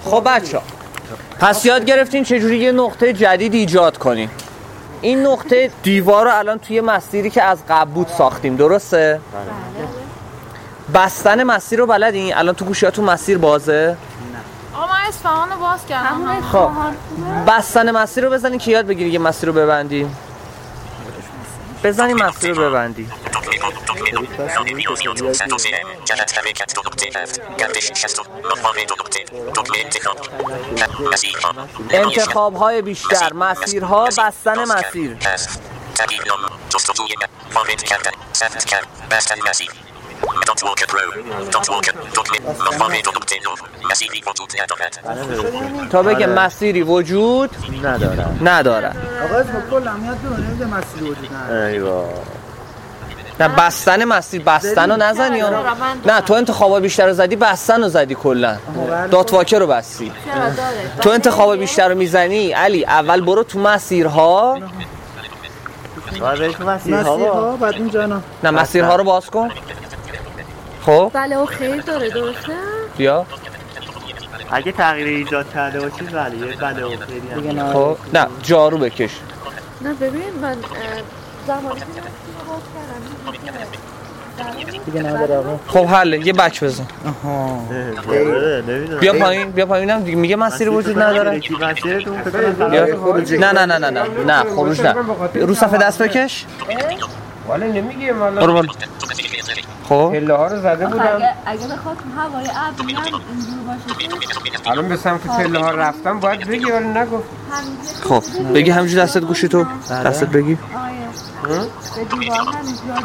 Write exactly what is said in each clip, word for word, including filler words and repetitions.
خب بچه ها پس یاد گرفتین چجوری یه نقطه جدید ایجاد کنیم. این نقطه دیوار رو الان توی مسیری که از قبل بود ساختیم، درسته؟ بله. بستن مسیر رو بلدین؟ الان تو گوشیاتون مسیر بازه؟ آقا من اصفهان رو باز کردم. خب بستن مسیر رو بزنین که یاد بگیری یه مسیر رو ببندیم. بزنین مسیر رو ببندی. انتخاب های بیشتر، مسیرها، بستن مسیر. تا بگه مسیری وجود نداره نداره. آقا اسم کل امیت دونه مسیری وجود نداره. ایوا نه بستن مسیر، بستن رو نزنی یا نه تو انتخابات بیشتر رو زدی، بستن رو زدی کلا دات واکر رو بستی. تو انتخابات بیشتر رو میزنی علی اول برو تو مسیرها. باید تو مسیرها بعد اینجا نه نه مسیرها رو باز کن. خب بله او خیر داره درسته؟ بیا اگه تغییر ایجاد کرده باشید ولی یه بله او خیلی هم خب نه جارو بکش. نه ببین من زمانی که دیگه نداره آقا. خب حله یه بک بزن. آها بیا پایین بیا پایینم دیگه میگه مسیر وجود نداره. نه نه نه نه نه نه خروج نه. رو صفحه دست بکش. ولی نمیگه مالا برو برو. خب پله ها رو زده بودم. اگه اگه بخواد هوای ابری هم اینجور باشه الان به سمت پله ها رفتم باید بگی ولی نگفت. خب بگی همینجوری دستت گوشی تو دستت بگی. به دیوار هم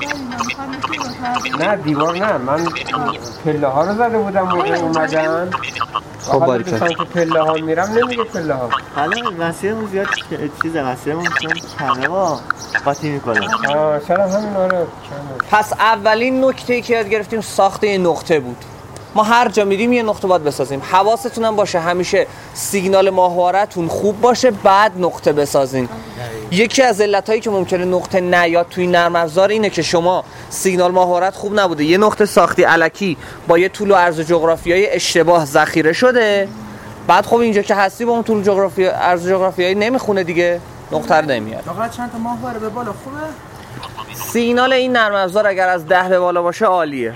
نه دیوار نه من پله ها رو زده بودم موقع اومدن. خب باری به سمت پله ها میرم نمیگه پله ها. حالا مسیرمون زیاد چیزه مسیرمون چون کمه با قاطی میکنه. آه چرا همین آره. پس اولین نکته‌ای که یاد گرفتیم ساخت یه نقطه بود. ما هر جا میریم یه نقطه باید بسازیم. حواستون هم باشه همیشه سیگنال ماهواره‌تون خوب باشه بعد نقطه بسازین. یکی از علتایی که ممکنه نقطه نیاد توی نرم افزار اینه که شما سیگنال ماهوارت خوب نبوده، یه نقطه ساختی الکی با یه طول و عرض جغرافیایی اشتباه ذخیره شده، بعد خب اینجا که هستی با اون طول جغرافی عرض جغرافیایی نمیخونه دیگه، نقطه رو نمیاد. آقا چند تا ماهواره به بالا خوبه؟ سیگنال این نرم افزار اگر از ده به بالا باشه عالیه.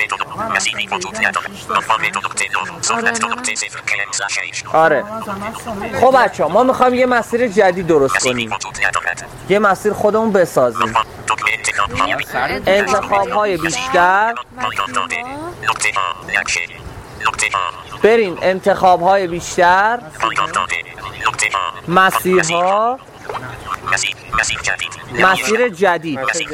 آره. خب بچه ها ما میخوایم یه مسیر جدید درست کنیم، یه مسیر خودمون بسازیم. انتخاب های بیشتر، بریم انتخاب های بیشتر، مسیرها، مسیر جدید.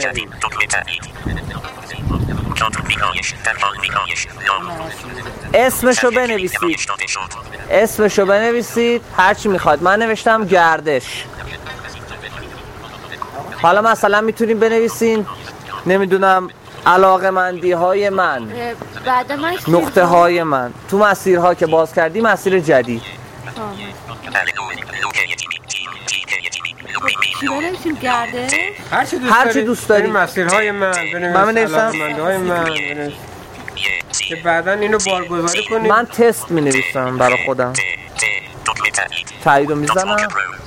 اسمشو بنویسید، اسمشو بنویسید هرچی میخواد. من نوشتم گردش. حالا مثلا میتونیم بنویسین نمیدونم علاقمندی های من، نقطه های من. تو مسیرها که باز کردی مسیر جدید. هر چی دوست داری مسیرهای من بنویس، علاقمندهای من بنویس که بعدا اینو بارگذاری کنیم. من تست می نویسم برای خودم، تایید رو میزنم.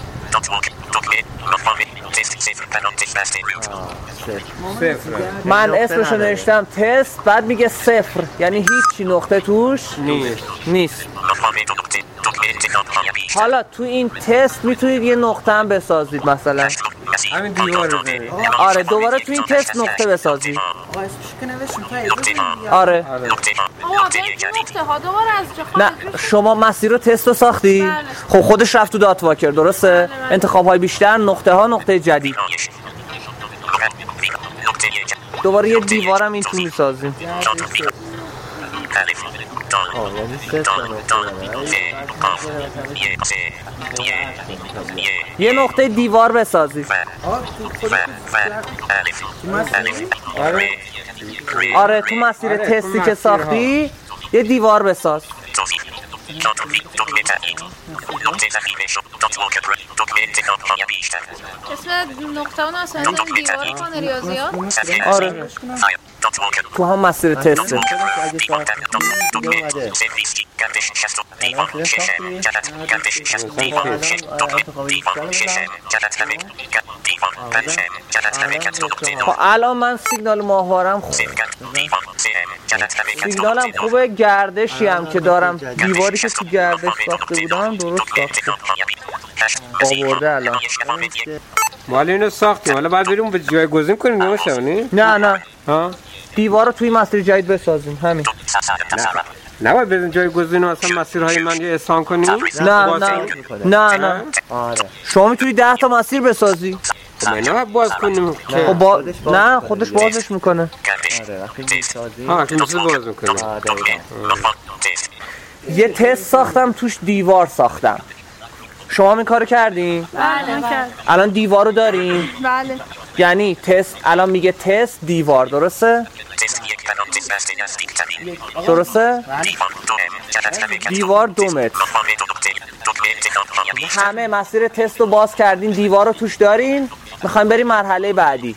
من اسمشو نوشتم تست، بعد میگه صفر یعنی هیچی نقطه توش نیست نیست. حالا تو این تست میتونید یه نقطه هم بسازید، مثلا همین دیوار رو برید. آره دوباره تو این تست نقطه بسازید. آقا اسمش که نوشتیم تایید. آره نقطه ها دوباره از چه نه شما مسیر رو تست رو ساختی؟ بله. خب خودش رفت تو دات واکر درسته؟ بله بله. انتخاب های بیشتر، نقطه ها، نقطه جدید. دوباره یه دیوارم این تو میسازیم. یه نقطه دیوار بسازید. آره تو مسیر تستی که ساختی یه دیوار بساز. اسم نقطه اون اصلا دیوار کنه ریاضیات. آره تو هم مسیر تسته. خب الان من سیگنال ماهوارم خوب سیگنالم خوبه، گردشی هم که دارم دیواری که تو گردش ساخته بودم درست ساخته آورده الان. مال اینو ساختیم حالا باید بریم به جایگزین کنیم نمیشه؟ نه نه ها دیوار رو توی مسیر جدید بسازیم همین. نه باید بریم جایگزین رو اصلا مسیرهای من یه احسان کنیم؟ نه نه نه نه آره شما میتونی ده تا مسیر بسازی. خب اینا باید باز کنیم خب با... نه خودش بازش میکنه. آره وقتی میسازی ها که مثل باز میکنیم. یه تست ساختم توش دیوار ساختم. شما این کارو کردین؟ بله کرد. الان دیوار رو داریم؟ بله. یعنی تست الان میگه تست دیوار درسته؟ درسته؟ دیوار دو متر. همه مسیر تست رو باز کردین، دیوار رو توش دارین، میخوایم بریم مرحله بعدی.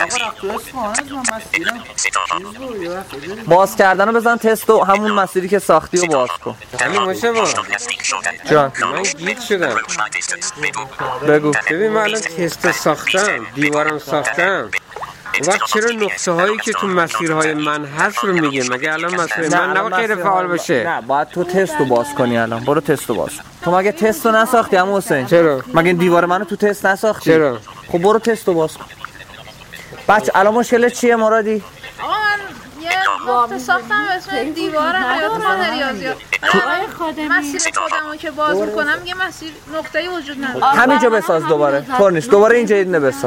باز کردن رو بزن تست و همون مسیری که ساختی رو باز کن. همین باشه با جان من گیت شدم. بگو. ببین من الان تست ساختم، دیوارم ساختم، اون وقت چرا نقطه هایی که تو مسیرهای من هست رو میگه؟ مگه الان مسیر من نباید غیر فعال باشه؟ نه باید تو تست رو باز کنی. الان برو تست رو باز کن. تو مگه تست رو نساختی عمو حسین؟ چرا؟ مگه این دیوار منو تو تست نساختی؟ چرا؟ خب برو تست رو باز کن. بچه الان مشکلت چیه مرادی؟ آقا من یه نقطه ساختم اسم دیوارم حیات ریاضیات. آقای خادمی مسیر خودمو که باز میکنم یه مسیر نقطه‌ای وجود نداره. همینجا بساز دوباره. طور نیست. دوباره اینجا یه دونه بساز.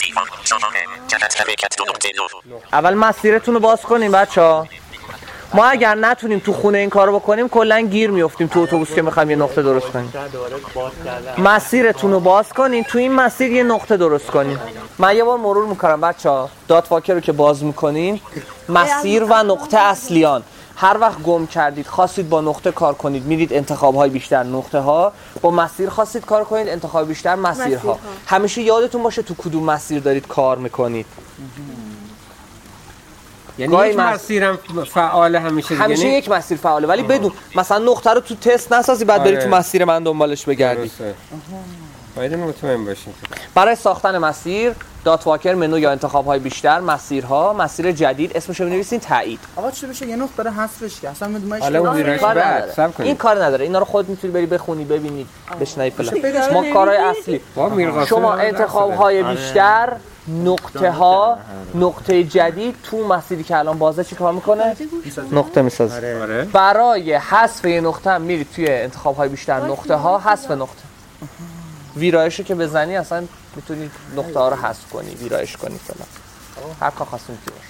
اول مسیرتون رو باز کنیم بچه‌ها. ما اگر نتونیم تو خونه این کارو بکنیم کلا گیر میافتیم تو اتوبوس که میخوایم یه نقطه درست کنیم. مسیرتون رو باز کنین، تو این مسیر یه نقطه درست کنین. من یه بار مرور میکنم بچه‌ها. دات واکر رو که باز میکنین، مسیر و نقطه اصلیان هر وقت گم کردید خواستید با نقطه کار کنید میرید انتخاب‌های بیشتر نقطه ها، با مسیر خواستید کار کنید انتخاب بیشتر مسیرها. همیشه یادتون باشه تو کدوم مسیر دارید کار میکنید. یعنی یک مسیرم فعال همیشه دیگه. همیشه یک مسیر فعاله ولی بدون مثلا نقطه رو تو تست نسازی بعد بری تو مسیر من دنبالش بگردی. باید مطمئن باشین. برای ساختن مسیر دات واکر منو یا انتخاب‌های بیشتر مسیرها، مسیر جدید اسمش رو بنویسین تایید. آقا چی بشه یه نقطه برای حذفش که اصلا میدونم حالا اون ویرایش بعد صبر کنید. این کار نداره. اینا رو خودت میتونی بری بخونی ببینید بشنوی فلان. ما کارهای اصلی شما انتخاب‌های بیشتر نقطه ها نقطه جدید تو مسیری که الان بازه چی کار میکنه؟ نقطه میسازه. آره. برای حذف یه نقطه هم میرید توی انتخاب های بیشتر نقطه ها حذف نقطه. ویرایشو که بزنی اصلا میتونی نقطه ها رو حذف کنی، ویرایش کنی فلان. هر کار خاصی میتونی.